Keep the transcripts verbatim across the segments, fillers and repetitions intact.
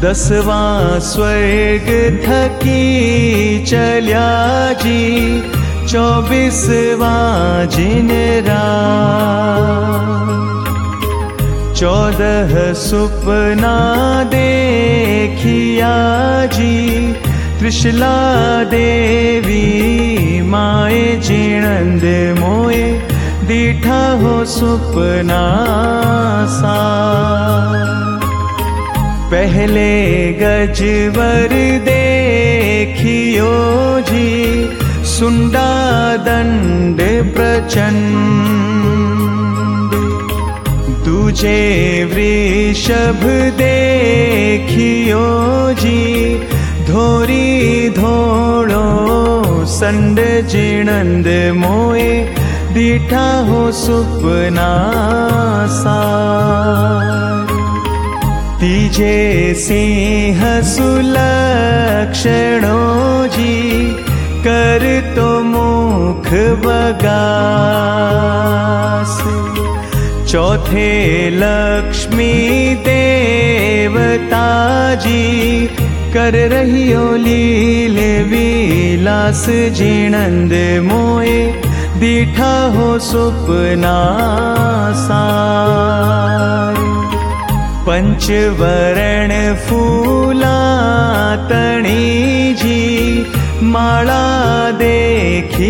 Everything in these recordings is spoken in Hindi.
दसवां स्वर्ग थकी चल्या जी, चौबीसवां जिन रात। चौदह सुपना देखिया जी, त्रिशला देवी माए जिणंद मोए, दीठा हो सुपना सा। पहले गजवर देखियो जी, सुंडा दंड प्रचंड। दूजे वृषभ देखियो जी, धोरी धोड़ो संड जिणंद मोए, दीठा हो सुपना सार। तीजे सिंह सुलक्षणो जी, कर तो मुख बगास। चौथे लक्ष्मी देवता जी, कर रहियो लील विलास जिणंद मोए, दीठा हो सुपना सार। पंचवरण फूला तणी जी, माला देखी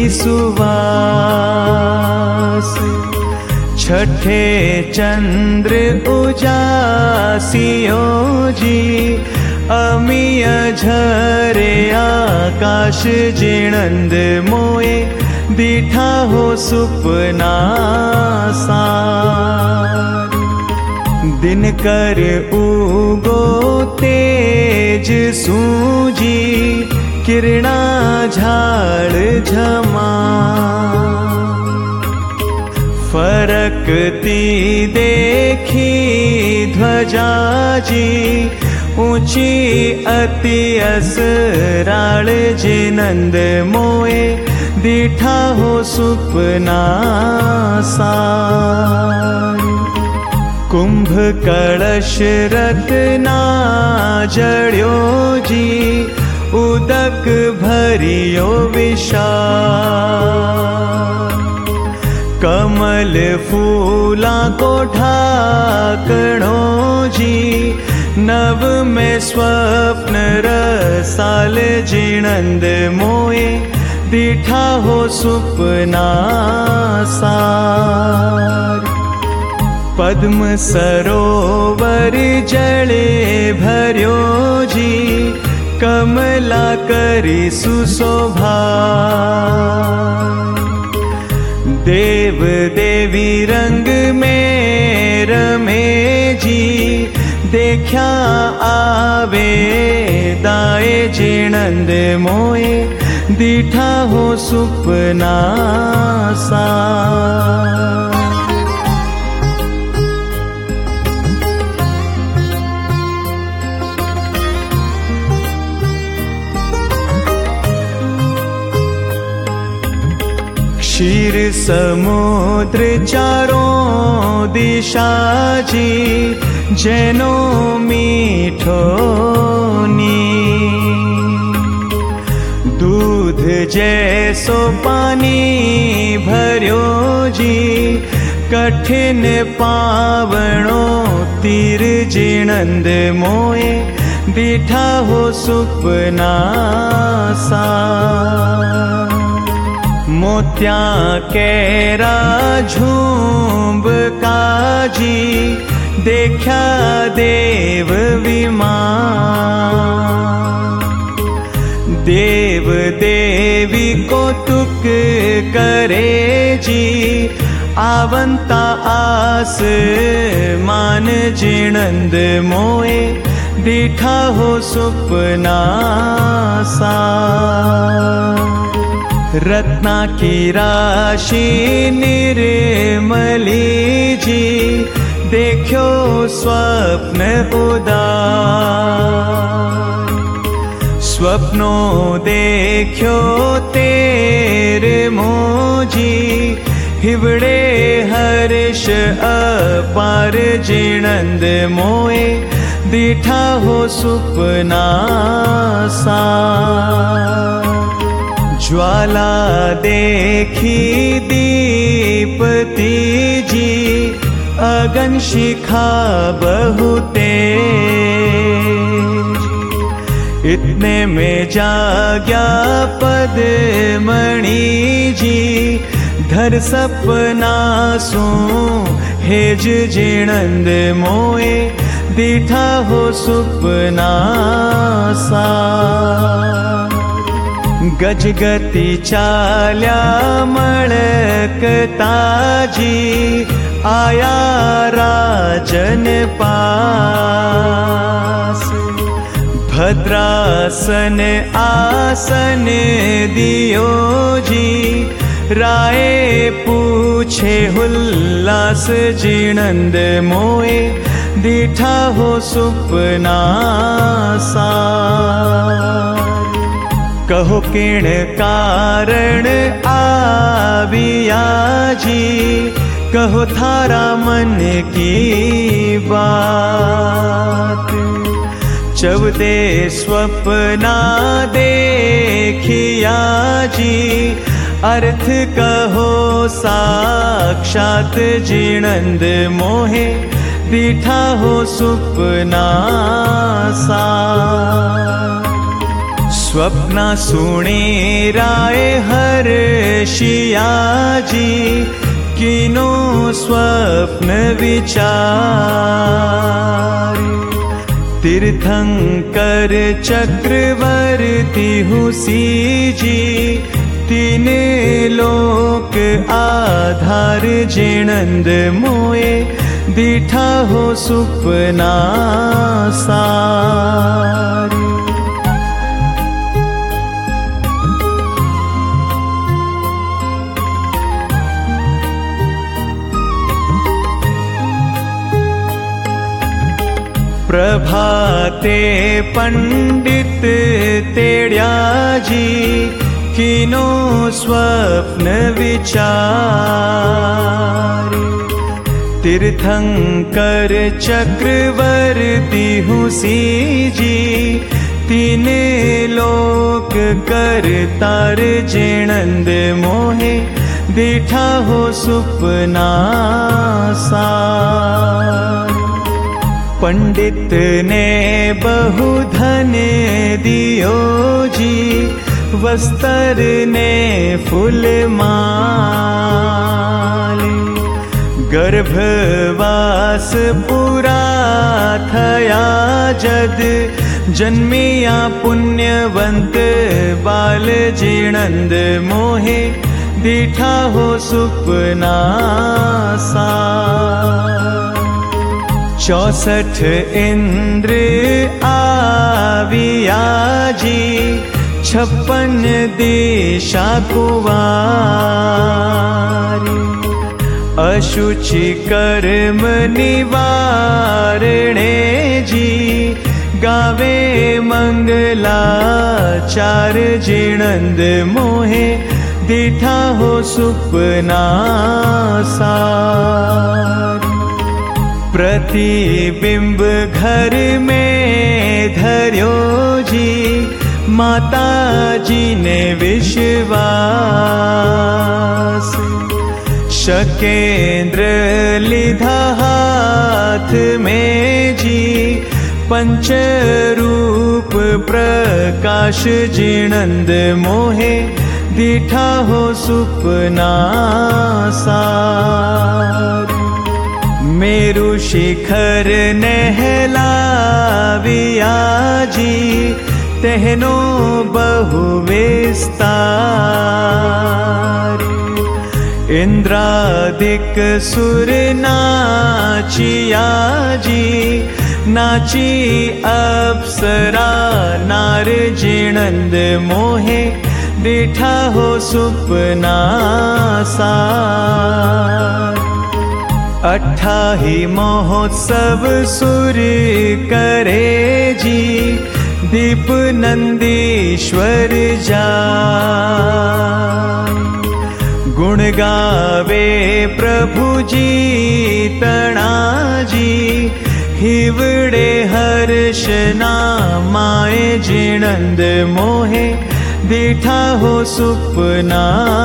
सुवास। छठे चंद्र उजासियो जी, अमिय झरे आकाश जिणंद मोए, दीठा हो सुपना सार। दिनकर उगो तेज सूजी, किरणा झाड़ झमा। फरकती देखी ध्वजा जी, ऊंची अति असराल जिणंद मोए, दीठा हो सुपना सार। कुंभ कलश रत्ना जड़्यो जी, उदक भरियो विशाल। कमल फूला को ढाकणो जी, नव में स्वप्न रसाल जिणंद मोए, दीठा हो सुपना सार। पद्म सरोवर जले भर्यो जी, कमला करी सुशोभा। देव देवी रंग में रमे जी, देखा आवे दाए जिणंद मोए, दीठा हो सुपना सार। क्षीर समुद्र चारों दिशा जी, जैनो मीठो नी। दूध जैसो पानी भर्यो जी, कठिन पावणो तीर जिणंद मोए, दीठा हो सुपना सार। मोत्या केरा झूंब काजी, देखा देव विमान। देव देवी को तुक करे जी, आवंता आस मान जिणंद मोए, दीठा हो सुपना सार। रत्ना की राशि निर्मली जी, देखो स्वप्न उदार। स्वप्नों देखो तेरे मोजी, हिवड़े हर्ष अपार जिणंद मोए, दीठा हो सुपना सार। ज्वाला देखी दीपती जी, अगन शिखा बहु तेज। इतने में जाग्या पद्मणि जी, धर सपना सो हेज जिणंद मोए, दीठा हो सुपना सार। गजगति चाल्या मळकता जी, आया राजन पास। भद्रासन आसन दियो जी, राय पूछे हुल्लास जिणंद मोए, दीठा हो सुपना सार। कहो किण कारण आविया जी, कहो थारा मन की बात। चौदे स्वप्ना देखिया जी, अर्थ कहो साक्षात जिणंद मोहे, दीठा हो सुपना सार। स्वप्ना सुने राय हर्षिया जी, किनो स्वप्न विचार। तीर्थंकर चक्रवर्ती हुसी जी, तीन लोक आधार जिणंद मोए, दीठा हो सुपना सार। प्रभाते पंडित तेड्या जी, किनो स्वप्न विचार। तीर्थंकर चक्रवर्ती हुसी जी, तीन लोक करतार जिणंद मोहे, दीठा हो सुपना सार। पंडित ने बहु धन दियो जी, वस्त्र ने फूल माल। गर्भवास पूरा थया जद, जन्मिया पुण्यवंत बाल जिणंद मोहे, दीठा हो सुपना सार। चौसठ इंद्र आविया जी, छप्पन दिशा कुवार। अशुचि कर्म निवारणे जी, गावे मंगलाचार जिणंद मोहे, दीठा हो सुपना सार। प्रतिबिंब घर में धर्यो जी, माता जी ने विश्वास। शकेंद्र लिधा हाथ में जी, पंचरूप प्रकाश जिणंद मोहे, दीठा हो सुपना सार। मेरु शिखर नहलाविया जी, तेहनो बहु विस्तार। इंद्रादिक सुर नाचिया जी, नाची अप्सरा नार जिणंद मोहे, दीठा हो सुपना सार। अट्ठाही महोत्सव सुर करे जी, दीप नंदीश्वर जाय। गुण गावे प्रभु जी तणा जी, हिवड़े हर्ष नामाए जिणंद मोहे दीठा हो सुपना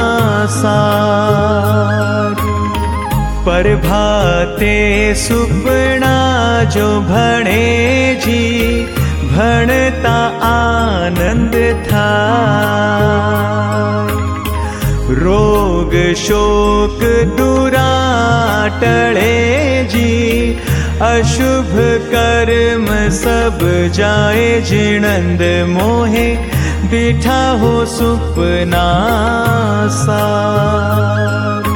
सार। प्रभाते सुपना जो भणे जी भणता आनंद था। रोग शोक दुरा टळे जी अशुभ कर्म सब जाए जिणंद मोहे दीठा हो सुपना सार।